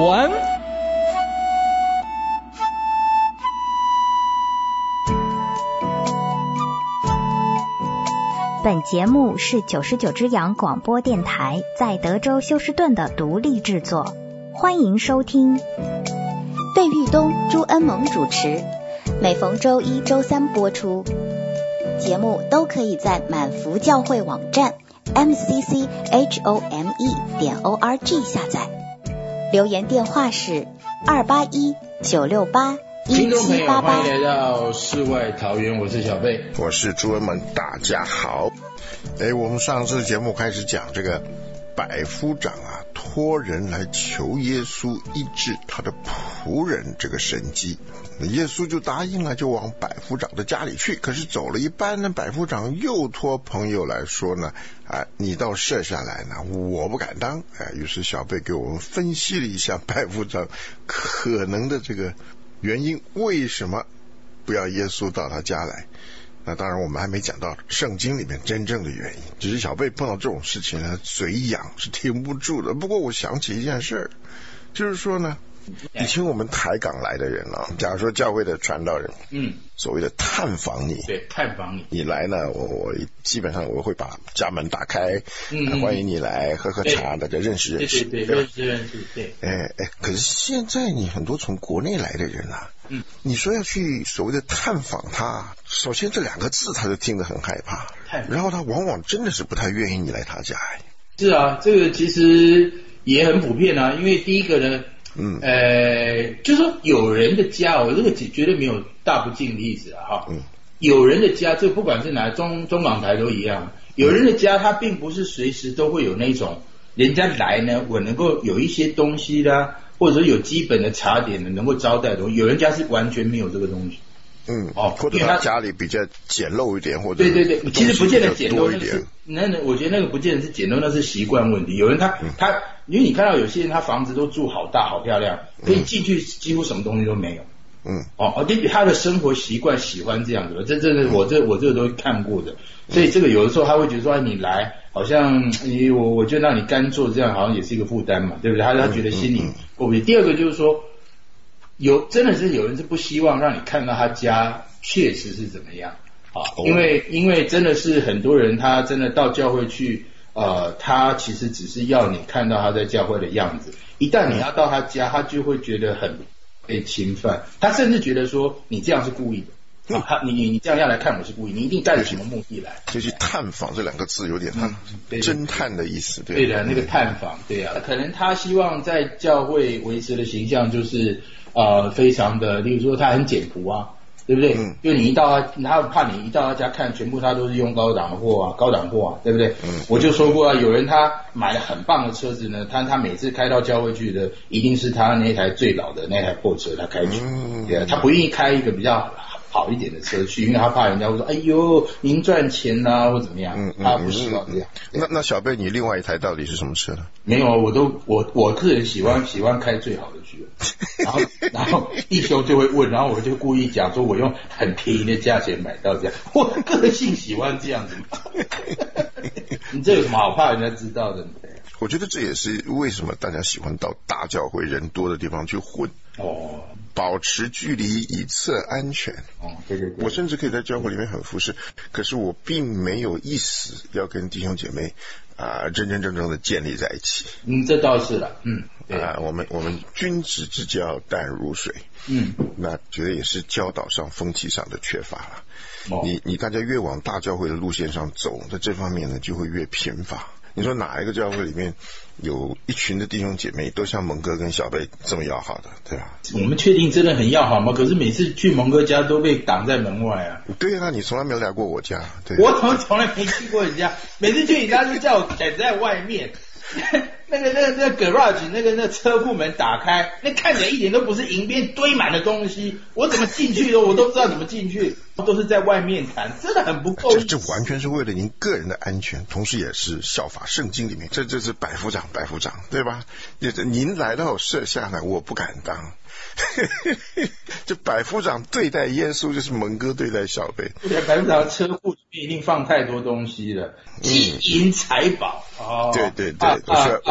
文。 本节目是99只羊广播电台在德州休斯顿的独立制作，欢迎收听。 费玉东、朱恩萌主持，每逢周一、周三播出。节目都可以在满福教会网站 mcchome.org 下载。留言电话是281-968-1788。 听众朋友，欢迎来到世外桃源，我是小贝， 我是朱恩们，大家好。我们上次节目开始讲这个百夫长啊，托人来求耶稣医治他的仆人这个神迹，耶稣就答应了，就往百夫长的家里去。可是走了一半呢，百夫长又托朋友来说呢，你倒设下来呢，我不敢当。于是小贝给我们分析了一下百夫长可能的这个原因，为什么不要耶稣到他家来。那当然我们还没讲到圣经里面真正的原因，只是小贝碰到这种事情呢，嘴痒是停不住的。不过我想起一件事，就是说呢，以前我们台港来的人啊，假如说教会的传道人，所谓的探访你， 对，探访你来呢，我基本上我会把家门打开，欢迎你来喝喝茶，大家认识认识， 对，认识，对。 可是现在你很多从国内来的人啊，你说要去所谓的探访他，首先这两个字他就听得很害怕，然后他往往真的是不太愿意你来他家。 是啊，这个其实也很普遍啊，因为第一个呢，就是说有人的家，我这个绝对没有大不敬的意思啊，哈，有人的家，这不管是哪中港台都一样，有人的家他并不是随时都会有那种人家来呢，我能够有一些东西啦，或者有基本的茶点的能够招待的东西，有人家是完全没有这个东西。 或者他家里比较简陋一点，或者对，其实不见得简陋一点。 我觉得那个不见得是简陋，那是习惯问题。有人他因为你看到有些人他房子都住好大好漂亮，可以进去几乎什么东西都没有。他的生活习惯喜欢这样子，这我这个都看过的。所以这个有的时候他会觉得说，你来好像我就让你干做，这样好像也是一个负担嘛，对不对？他觉得心里过不去。第二个就是说，真的是有人是不希望让你看到他家确实是怎么样啊，因为真的是很多人他真的到教会去，他其实只是要你看到他在教会的样子，一旦你要到他家，他就会觉得很被侵犯，他甚至觉得说你这样是故意的。你这样要来看我是故意，你一定带着什么目的来？ 就是探访这两个字有点侦探的意思， 对的，那个探访，对啊，可能他希望在教会维持的形象就是非常的，例如说他很简朴啊，对不对？就你一到他怕你一到他家看，全部他都是用高档货啊，对不对？我就说过啊，有人他买了很棒的车子呢，他每次开到教会去的，一定是他那台最老的那台破车他开去，对啊，他不愿意开一个比较好一点的车去，因为他怕人家会说，哎呦，您赚钱啦，或怎么样，他不希望这样。 那小贝，你另外一台到底是什么车呢？ 没有，我个人喜欢开最好的去，然后弟兄就会问，然后我就故意讲说我用很便宜的价钱买到这样，我个性喜欢这样子。你这有什么好怕人家知道的？ 我觉得这也是为什么大家喜欢到大教会人多的地方去混。保持距离以测安全。 对， 我甚至可以在教会里面很服侍，可是我并没有意思要跟弟兄姐妹真真正正的建立在一起。 这倒是了。 我们君子之交淡如水。那觉得也是教导上风气上的缺乏了。你大家越往大教会的路线上走，在这方面呢就会越贫乏。你说哪一个教会里面有一群的弟兄姐妹都像蒙哥跟小贝这么要好的，对吧？ 我们确定真的很要好吗？可是每次去蒙哥家都被挡在门外啊。 对啊，你从来没有来过我家。对， 我从来没去过人家，每次去你家就叫我等在外面。那个 garage 那个车库门打开，那看起来一点都不是迎边堆满的东西，我怎么进去的我都不知道怎么进去，都是在外面谈，真的很不够意思。 这完全是为了您个人的安全，同时也是效法圣经里面，这是百夫长，对吧？您来到舍下来，我不敢当。这百夫长对待耶稣就是蒙哥对待小贝。 百夫长车库里面一定放太多东西了，金银财宝。 对，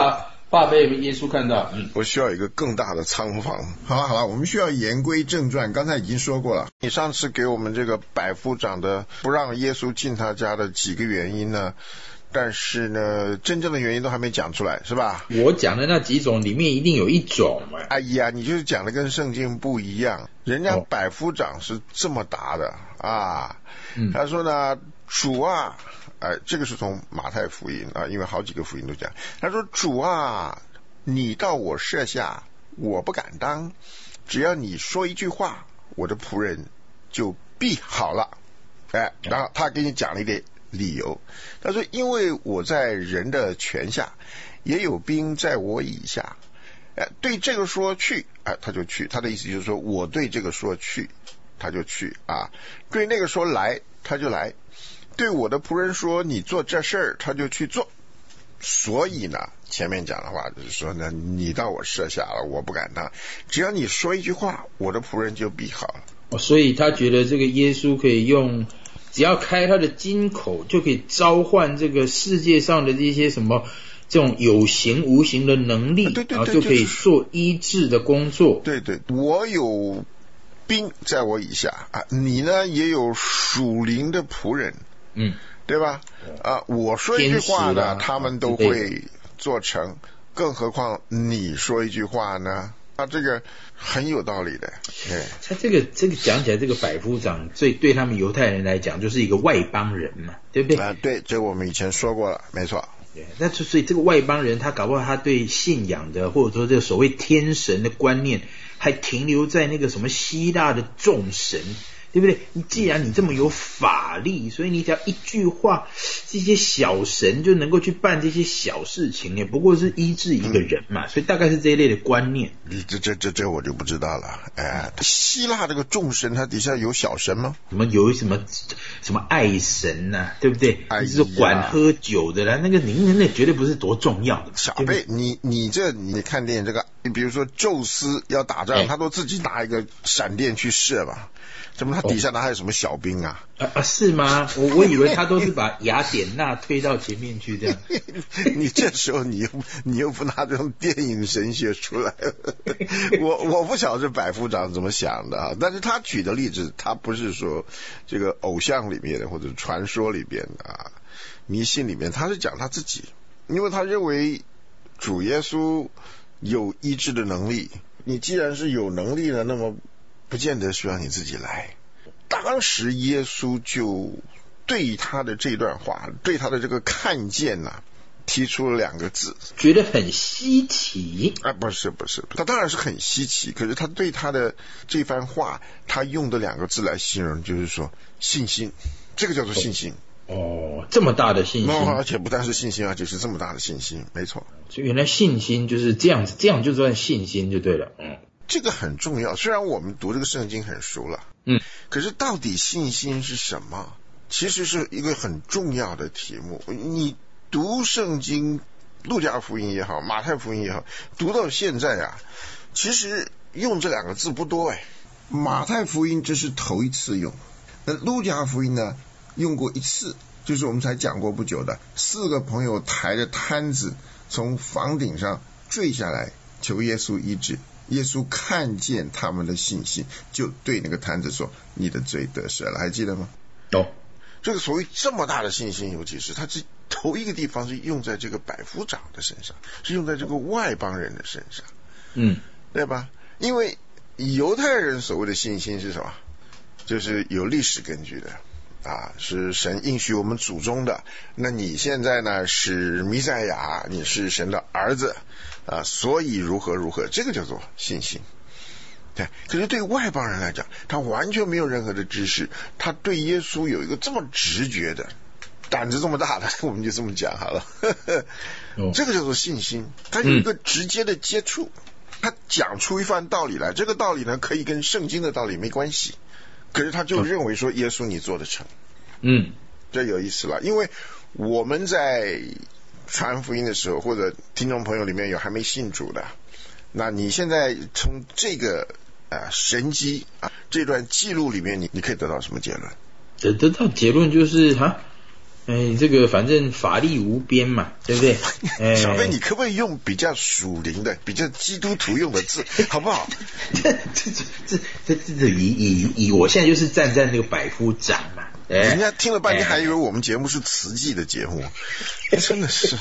怕被耶稣看到。 我需要一个更大的仓房。好了，我们需要言归正传。刚才已经说过了，你上次给我们这个百夫长的不让耶稣进他家的几个原因呢，但是呢，真正的原因都还没讲出来，是吧？ 我讲的那几种里面一定有一种。 哎呀，你就是讲的跟圣经不一样。人家百夫长是这么答的啊，他说呢，主啊，这个是从马太福音啊，因为好几个福音都讲。他说，主啊，你到我舍下，我不敢当，只要你说一句话，我的仆人就必好了。然后他给你讲了一点理由，他说，因为我在人的权下，也有兵在我以下，对这个说去，他就去。他的意思就是说，我对这个说去，他就去啊；对那个说来，他就来；对我的仆人说你做这事儿，他就去做。所以呢，前面讲的话就是说呢，你到我舍下了，我不敢当，只要你说一句话，我的仆人就必好了。 所以他觉得这个耶稣可以用，只要开他的金口，就可以召唤这个世界上的这些什么这种有形无形的能力， 对， 然后就可以做医治的工作。 对，我有兵在我以下啊，你呢也有属灵的仆人，对吧？我说一句话呢，他们都会做成，更何况你说一句话呢？这个很有道理的。 他这个讲起来，这个百夫长对他们犹太人来讲就是一个外邦人嘛，对不对？ 对，这我们以前说过了，没错。 对，那所以这个外邦人，他搞不好他对信仰的或者说这个所谓天神的观念，还停留在那个什么希腊的众神。对不对？既然你这么有法力，所以你只要一句话，这些小神就能够去办这些小事情，也不过是医治一个人嘛，所以大概是这一类的观念。 这我就不知道了。希腊这个众神，它底下有小神吗？ 有什么爱神呐，对不对？就是管喝酒的啦，那个那绝对不是多重要的。 小贝，你看电影这个，你比如说宙斯要打仗，他都自己拿一个闪电去射嘛。怎么他底下哪还有什么小兵啊？ 是吗？我以为他都是把雅典娜推到前面去这样。 你这时候你又不拿这种电影神学出来，我不晓得这百夫长怎么想的啊。但是他举的例子，他不是说这个偶像里面的或者传说里边的迷信里面，他是讲他自己，因为他认为主耶稣有医治的能力。你既然是有能力的，那么不见得需要你自己来。当时耶稣就对他的这段话，对他的这个看见提出了2个字， 觉得很稀奇。 不是，他当然是很稀奇，可是他对他的这番话，他用的2个字来形容，就是说信心，这个叫做信心。 这么大的信心， 而且不但是信心，而且是这么大的信心，没错。 所以原来信心就是这样子，这样就算信心就对了。 这个很重要，虽然我们读这个圣经很熟了，可是到底信心是什么，其实是一个很重要的题目。你读圣经，路加福音也好，马太福音也好，读到现在其实用这2个字不多。马太福音这是头一次用，那路加福音呢用过1次，就是我们才讲过不久的4个朋友抬着摊子从房顶上坠下来求耶稣医治，耶稣看见他们的信心，就对那个摊子说，你的罪得赦了，还记得吗？这个所谓这么大的信心，尤其是他这头一个地方是用在这个百夫长的身上，是用在这个外邦人的身上，对吧？因为犹太人所谓的信心是什么？就是有历史根据的是神应许我们祖宗的。那你现在呢是弥赛亚，你是神的儿子所以如何如何，这个叫做信心。对，可是对外邦人来讲，他完全没有任何的知识，他对耶稣有一个这么直觉的，胆子这么大的，我们就这么讲好了这个叫做信心，他有一个直接的接触，他讲出一番道理来，这个道理呢可以跟圣经的道理没关系，可是他就认为说耶稣你做得成。这有意思了，因为我们在传福音的时候，或者听众朋友里面有还没信主的，那你现在从这个神迹这段记录里面，你可以得到什么结论？ 得到结论就是这个反正法力无边嘛，对不对？ 小贝，你可不可以用比较属灵的、比较基督徒用的字，好不好？ 这以我现在就是站在那个百夫长嘛。 人家听了半天还以为我们节目是慈济的节目，真的是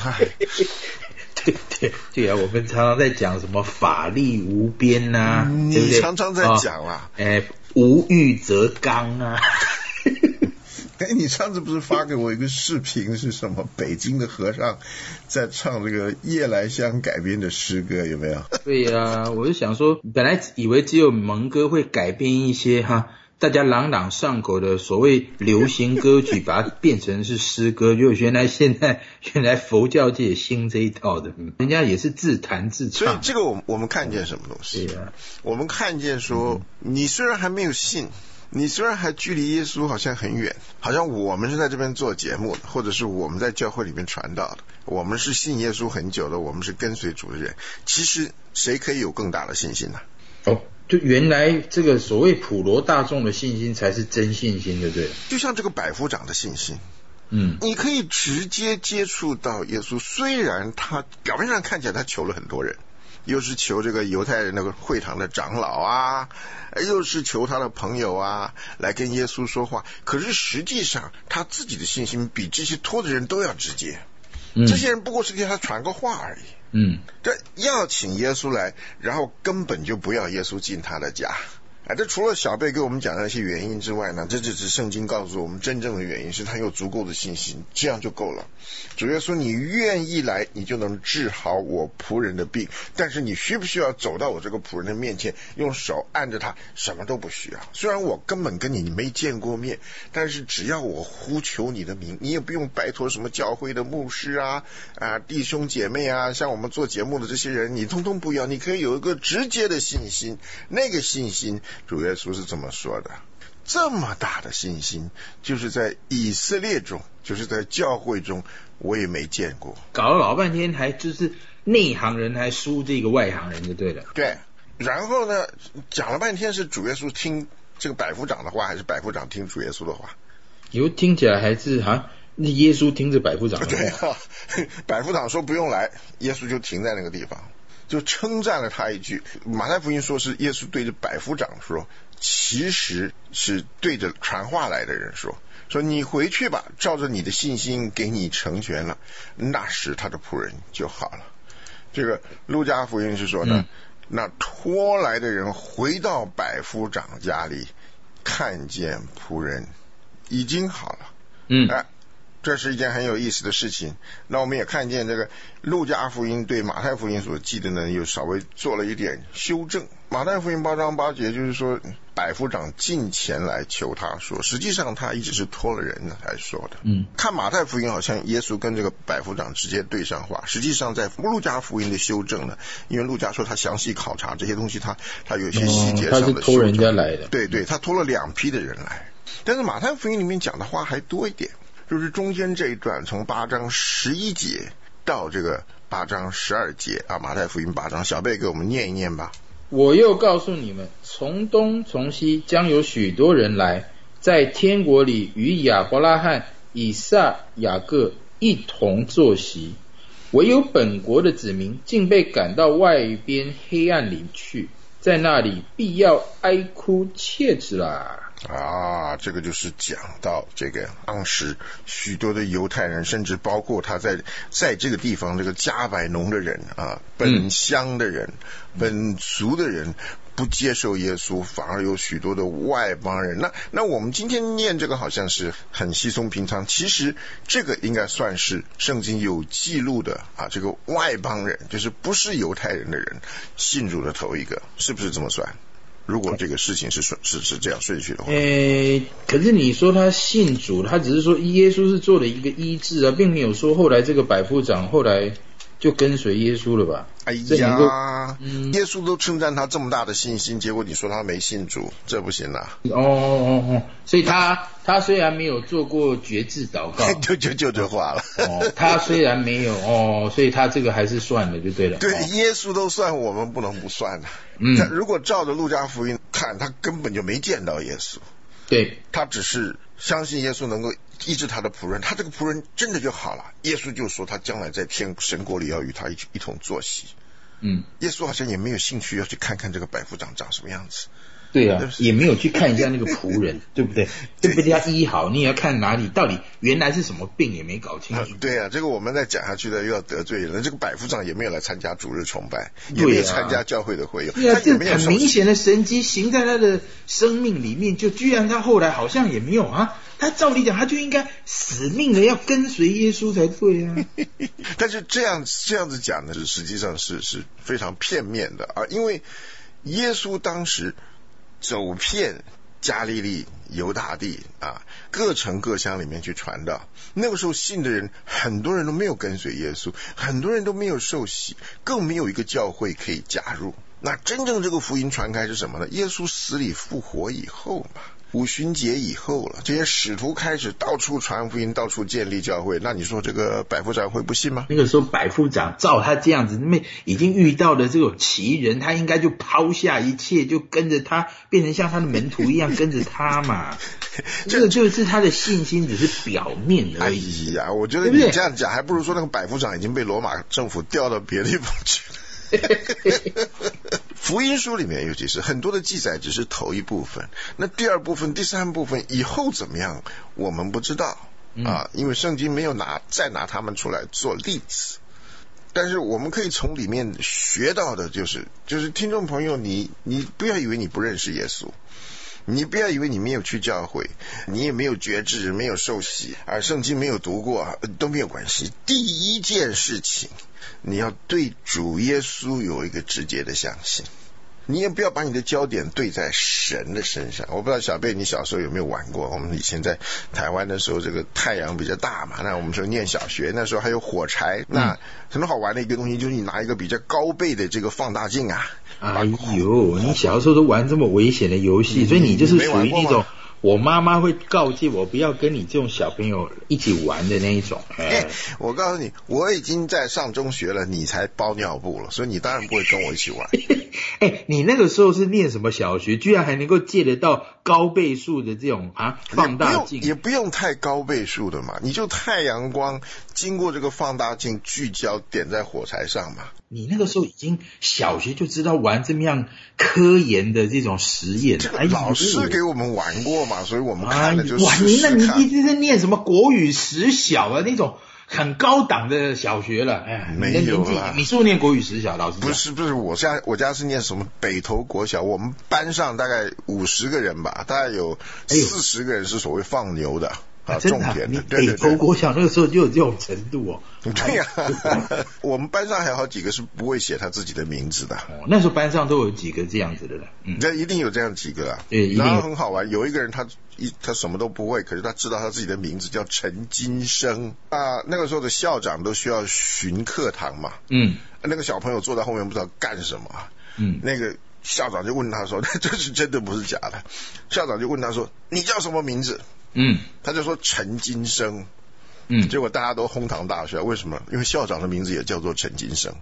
对啊，我们常常在讲什么法力无边啊，对不对？ 你常常在讲啦， 无欲则刚啊。 你上次不是发给我一个视频，是什么？北京的和尚在唱这个夜来香改编的诗歌，有没有？ 对啊，我就想说，本来以为只有蒙哥会改编一些大家朗朗上口的所谓流行歌曲，把它变成是诗歌，就原来佛教界也兴这一套的，人家也是自弹自唱。 所以这个我们看见什么东西？ 对啊， 我们看见说，你虽然还没有信，你虽然还距离耶稣好像很远，好像我们是在这边做节目的，或者是我们在教会里面传道的，我们是信耶稣很久的，我们是跟随主的人，其实谁可以有更大的信心呢？ 就原来这个所谓普罗大众的信心才是真信心，对不对？ 就像这个百夫长的信心，你可以直接接触到耶稣，虽然他表面上看起来他求了很多人，又是求这个犹太人那个会堂的长老啊，又是求他的朋友啊来跟耶稣说话，可是实际上他自己的信心比这些托的人都要直接，这些人不过是给他传个话而已。这要请耶稣来，然后根本就不要耶稣进他的家。这除了小贝给我们讲的那些原因之外呢，这只是圣经告诉我们真正的原因是他有足够的信心，这样就够了。主耶稣，你愿意来，你就能治好我仆人的病，但是你需不需要走到我这个仆人的面前，用手按着他？什么都不需要。虽然我根本跟你没见过面，但是只要我呼求你的名，你也不用拜托什么教会的牧师啊弟兄姐妹啊，像我们做节目的这些人，你通通不要，你可以有一个直接的信心。那个信心主耶稣是这么说的，这么大的信心就是在以色列中，就是在教会中我也没见过。 搞了老半天还就是内行人还输这个外行人就对了。 对，然后呢讲了半天是主耶稣听这个百夫长的话，还是百夫长听主耶稣的话？以听起来还是耶稣听着百夫长的话。 对啊，百夫长说不用来，耶稣就停在那个地方，就称赞了他一句。马太福音说是耶稣对着百夫长说，其实是对着传话来的人说你回去吧，照着你的信心给你成全了，那时他的仆人就好了。这个路加福音是说呢，那拖来的人回到百夫长家里，看见仆人已经好了。这是一件很有意思的事情。那我们也看见这个路加福音对马太福音所记的呢，又稍微做了一点修正。马太福音8章8节就是说，百夫长进前来求他说，实际上他一直是托了人才说的。看马太福音好像耶稣跟这个百夫长直接对上话，实际上在路加福音的修正呢，因为路加说他详细考察这些东西，他有一些细节上的修正。 他是托人家来的。 对，他托了2批的人来。但是马太福音里面讲的话还多一点，就是中间这一段从8章11节到这个8章12节马太福音8章，小贝给我们念一念吧。 我又告诉你们，从东从西将有许多人来，在天国里与亚伯拉罕、以撒、雅各一同坐席，唯有本国的子民竟被赶到外边黑暗里去，在那里必要哀哭切齿啦。 这个就是讲到这个当时许多的犹太人，甚至包括他在这个地方这个加百农的人本乡的人，本族的人不接受耶稣，反而有许多的外邦人。那我们今天念这个好像是很稀松平常，其实这个应该算是圣经有记录的这个外邦人，就是不是犹太人的人信主的头一个，是不是这么算？如果这个事情是这样顺序的话， 可是你说他信主，他只是说耶稣是做了一个医治并没有说后来这个百夫长后来就跟随耶稣了吧？耶稣都称赞他这么大的信心，结果你说他没信主，这不行啊！ 所以他虽然没有做过决志祷告， 就这话了。 他虽然没有所以他这个还是算了就对了。 对，耶稣都算，我们不能不算的。如果照着路加福音看，他根本就没见到耶稣。 对， 他只是相信耶稣能够医治他的仆人，他这个仆人真的就好了。耶稣就说他将来在神国里要与他一同坐席。耶稣好像也没有兴趣要去看看这个百夫长长什么样子。 对啊，也没有去看一下那个仆人，对不对？对不对？他医好，你也要看哪里，到底原来是什么病也没搞清楚。 对啊，这个我们再讲下去的又要得罪人了。这个百夫长也没有来参加主日崇拜，也没有参加教会的会友。 对啊，这很明显的神迹行在他的生命里面，就居然他后来好像也没有啊。他照理讲，他就应该死命的要跟随耶稣才对啊。 但是这样子讲呢，实际上是非常片面的啊，因为耶稣当时走遍加利利、犹大地啊，各城各乡里面去传道。那个时候信的人，很多人都没有跟随耶稣，很多人都没有受洗，更没有一个教会可以加入。那真正这个福音传开是什么呢？耶稣死里复活以后嘛，五旬节以后了，这些使徒开始到处传福音，到处建立教会。那你说这个百夫长会不信吗？ 那个时候百夫长照他这样子，那么已经遇到了这种奇人，他应该就抛下一切，就跟着他，变成像他的门徒一样跟着他嘛。这个就是他的信心只是表面而已。 哎呀，我觉得你这样讲，还不如说那个百夫长已经被罗马政府调到别的地方去了。福音书里面尤其是很多的记载只是头一部分，那第二部分、第三部分以后怎么样我们不知道啊，因为圣经没有再拿他们出来做例子。但是我们可以从里面学到的就是听众朋友，你不要以为你不认识耶稣，你不要以为你没有去教会，你也没有觉知，没有受洗，而圣经没有读过，都没有关系。第一件事情，你要对主耶稣有一个直接的相信，你也不要把你的焦点对在神的身上。我不知道小贝你小时候有没有玩过，我们以前在台湾的时候，这个太阳比较大嘛，那我们说念小学那时候还有火柴，那很好玩的一个东西就是你拿一个比较高倍的这个放大镜啊。 哎呦，你小时候都玩这么危险的游戏，所以你就是属于那种我妈妈会告诫我不要跟你这种小朋友一起玩的那一种。 我告诉你，我已经在上中学了，你才包尿布了，所以你当然不会跟我一起玩。 你那个时候是念什么小学，居然还能够借得到高倍数的这种放大镜？ 也不用太高倍数的嘛，你就太阳光经过这个放大镜聚焦点在火柴上嘛。 你那个时候已经小学就知道玩这么样科研的这种实验， 这个老师给我们玩过嘛，所以我们看了就试试看。 哇，你一直是念什么国语实小啊那种很高档的小学了？ 没有啦。 你是不是念国语实小？老师不是，我家是念什么北投国小，我们班上大概50个人吧，大概有40个人是所谓放牛的。种田的， 对，北投国小那个时候就有这种程度哦。 对呀，我们班上还有好几个是不会写他自己的名字的。 那时候班上都有几个这样子的人， 那一定有这样几个啊。 对， 然后很好玩，有一个人他什么都不会，可是他知道他自己的名字叫陈金生啊。那个时候的校长都需要巡课堂嘛，那个小朋友坐在后面不知道干什么，那个校长就问他说，这是真的不是假的。校长就问他说，你叫什么名字？他就说陈金生，结果大家都哄堂大笑。为什么？因为校长的名字也叫做陈金生。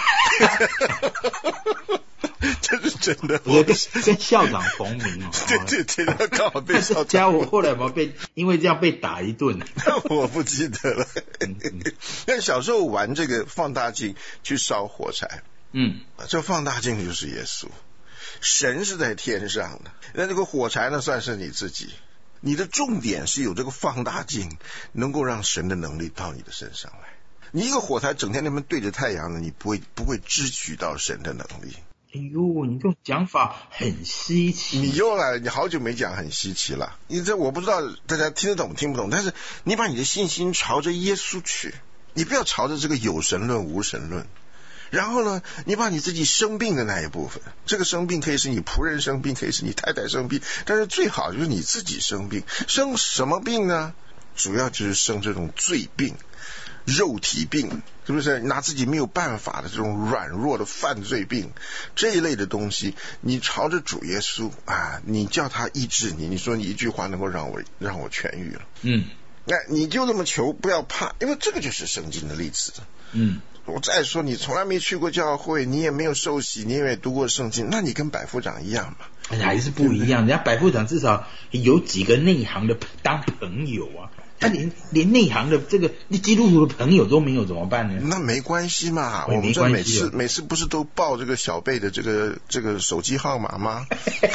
这是真的， 跟校长同名哦。 对，他刚好被校长。 家伙后来有没有因为这样被打一顿？ 我不记得了。但小时候玩这个放大镜去烧火柴，这放大镜就是耶稣，神是在天上的，那这个火柴呢算是你自己。你的重点是有这个放大镜能够让神的能力到你的身上来。你一个火柴整天那边对着太阳呢，你不会支取到神的能力。 哎呦，你这种讲法很稀奇。 你又来了，你好久没讲很稀奇了。你这我不知道大家听得懂听不懂，但是你把你的信心朝着耶稣去，你不要朝着这个有神论无神论。然后呢，你把你自己生病的那一部分，这个生病可以是你仆人生病，可以是你太太生病，但是最好就是你自己生病。生什么病呢？主要就是生这种罪病、肉体病，是不是？拿自己没有办法的这种软弱的犯罪病，这一类的东西，你朝着主耶稣啊，你叫他医治你，你说你一句话能够让我痊愈了，那你就这么求，不要怕，因为这个就是圣经的例子。我再说，你从来没去过教会，你也没有受洗，你也没读过圣经，那你跟百夫长一样嘛。 还是不一样。人家百夫长至少有几个内行的当朋友啊，他连内行的这个基督徒的朋友都没有，怎么办呢？ 那没关系嘛，我们这每次不是都报这个小贝的这个手机号码吗？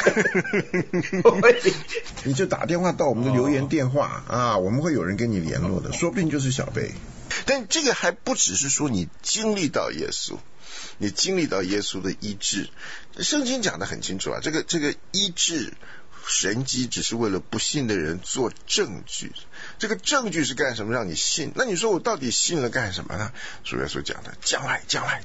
你就打电话到我们的留言电话啊，我们会有人跟你联络的，说不定就是小贝。但这个还不只是说你经历到耶稣，你经历到耶稣的医治，圣经讲得很清楚啊，这个医治神迹只是为了不信的人做证据，这个证据是干什么？让你信。那你说我到底信了干什么呢？主耶稣讲的将来，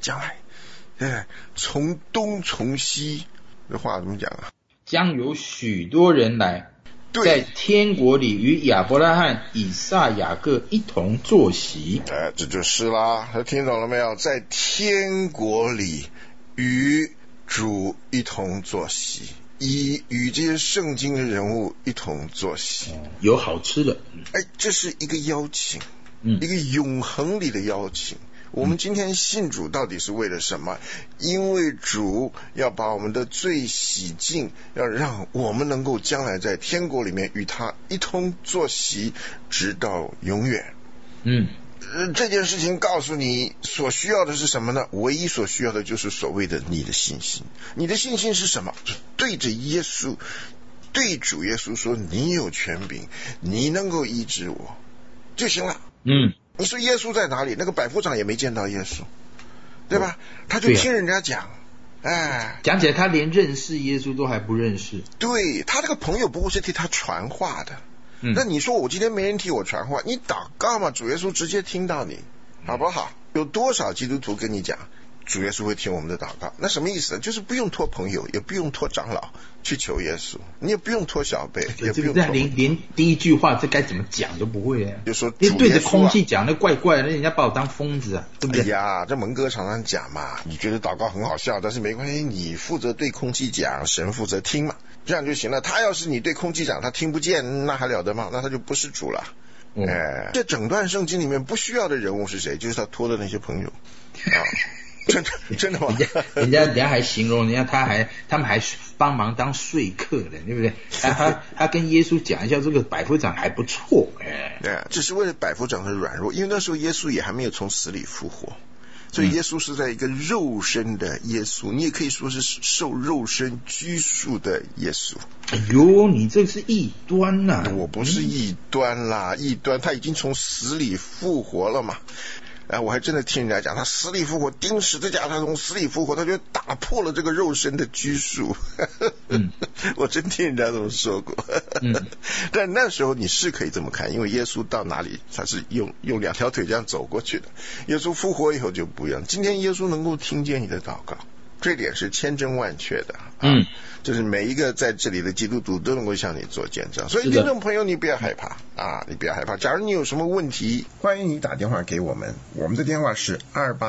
从东从西，这话怎么讲啊？将有许多人来，在天国里与亚伯拉罕、以撒、雅各一同坐席。 这就是啦，听懂了没有？在天国里与主一同坐席，与这些圣经的人物一同坐席， 有好吃的。 这是一个邀请，一个永恒里的邀请。我们今天信主到底是为了什么？因为主要把我们的罪洗净，要让我们能够将来在天国里面与他一同坐席，直到永远。这件事情告诉你所需要的是什么呢？唯一所需要的就是所谓的你的信心。你的信心是什么？对着耶稣，对主耶稣说，你有权柄，你能够医治我就行了。你说耶稣在哪里？那个百夫长也没见到耶稣，对吧？他就听人家讲， 讲起来他连认识耶稣都还不认识。 对，他这个朋友不过是替他传话的。那你说我今天没人替我传话，你祷告嘛，主耶稣直接听到你，好不好？有多少基督徒跟你讲主耶稣会听我们的祷告？那什么意思？就是不用托朋友，也不用托长老去求耶稣，你也不用托小辈，也不用托连第一句话这该怎么讲都不会就说主耶稣对着空气讲，那怪怪的，那人家把我当疯子啊，对不对？ 这蒙哥常常讲嘛，你觉得祷告很好笑，但是没关系，你负责对空气讲，神负责听嘛，这样就行了。他要是你对空气讲，他听不见，那还了得吗？那他就不是主了。这整段圣经里面不需要的人物是谁？就是他托的那些朋友啊。真的吗？ 人家还形容他们还帮忙当说客的，对不对？他跟耶稣讲一下，这个百夫长还不错。 这是为了百夫长的软弱，因为那时候耶稣也还没有从死里复活，所以耶稣是在一个肉身的耶稣，你也可以说是受肉身拘束的耶稣。 哎呦，你这是异端呐！ 我不是异端啦，异端他已经从死里复活了嘛。我还真的听人家讲，他死里复活，钉十字架，他从死里复活，他就打破了这个肉身的拘束。我真听人家这么说过。但那时候你是可以这么看，因为耶稣到哪里他是用两条腿这样走过去的，耶稣复活以后就不一样。今天耶稣能够听见你的祷告，这点是千真万确的。就是每一个在这里的基督徒都能够向你做见证，所以听众朋友你不要害怕你不要害怕。假如你有什么问题，欢迎你打电话给我们，我们的电话是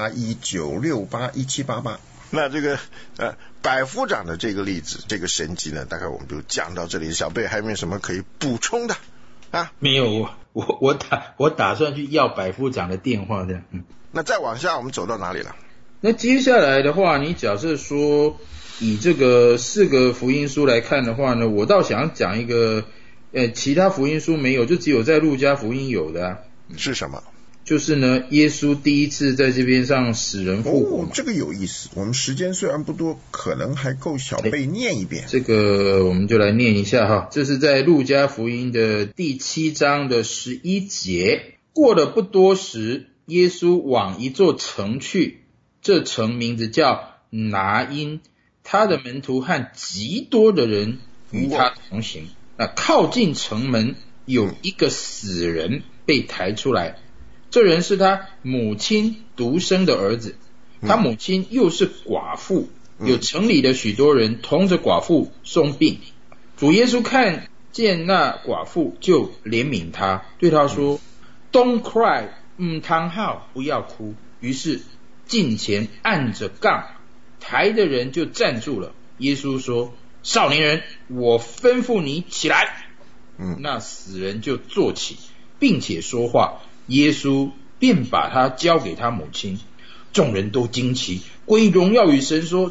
281-968-1788。那这个百夫长的这个例子，这个神迹呢，大概我们就讲到这里。小贝还有没有什么可以补充的没有，我打算去要百夫长的电话的。 那再往下我们走到哪里了？ 那接下来的话，你假设说以这个4个福音书来看的话呢，我倒想讲一个其他福音书没有，就只有在路加福音有的是什么？ 就是呢，耶稣第一次在这边上死人复活嘛。 这个有意思，我们时间虽然不多，可能还够小贝念一遍。 这个我们就来念一下哈，这是在路加福音的第7章的11节。过了不多时，耶稣往一座城去，这城名字叫拿因，他的门徒和极多的人与他同行。靠近城门有一个死人被抬出来，这人是他母亲独生的儿子，他母亲又是寡妇，有城里的许多人同着寡妇生病。主耶稣看见那寡妇就怜悯他，对他说 Don't cry， 汤号不要哭。于是近前按着杠，抬的人就站住了。耶稣说，少年人，我吩咐你起来。那死人就坐起，并且说话。耶稣便把他交给他母亲。众人都惊奇，归荣耀与神，说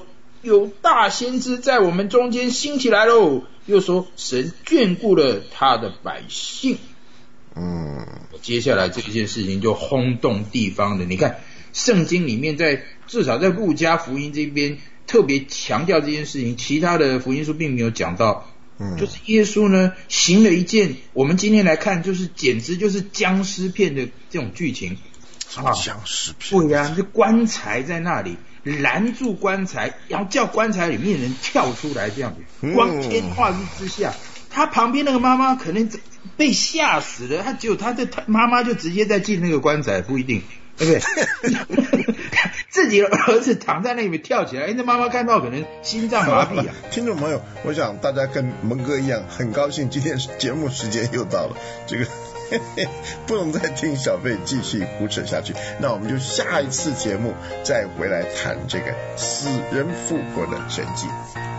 有大先知在我们中间兴起来喽。又说神眷顾了他的百姓。接下来这件事情就轰动地方了。你看圣经里面至少在路加福音这边特别强调这件事情，其他的福音书并没有讲到。就是耶稣呢行了一件我们今天来看简直就是僵尸片的这种剧情。 僵尸片。 对呀，这棺材在那里拦住棺材，然后叫棺材里面人跳出来，这样子光天化日之下，他旁边那个妈妈可能被吓死了，只有他的妈妈就直接再进那个棺材，不一定，对不对？自己的儿子躺在那里面跳起来，那妈妈看到可能心脏麻痹啊。 听众朋友，我想大家跟蒙哥一样，很高兴今天节目时间又到了，这个不能再听小费继续胡扯下去，那我们就下一次节目再回来谈这个死人复活的神迹。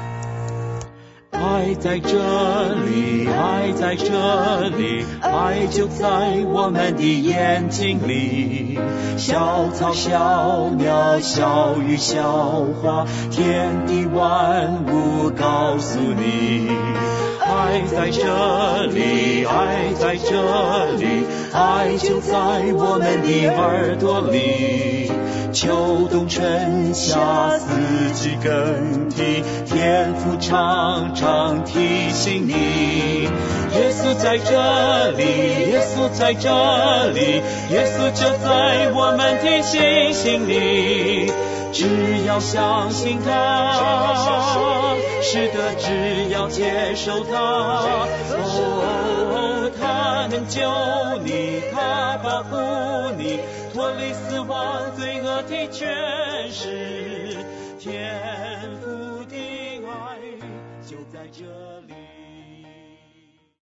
爱在这里，爱在这里，爱就在我们的眼睛里。小草小鸟小鱼小花，天地万物告诉你，爱在这里，爱在这里，爱就在我们的耳朵里。秋冬春夏四季更替，天父常常提醒你，耶稣在这里，耶稣在这里，耶稣就在我们的心里。只要相信他，是的，只要接受他，他能救你，他保护你，脱离死亡罪恶的权势，天父的爱就在这。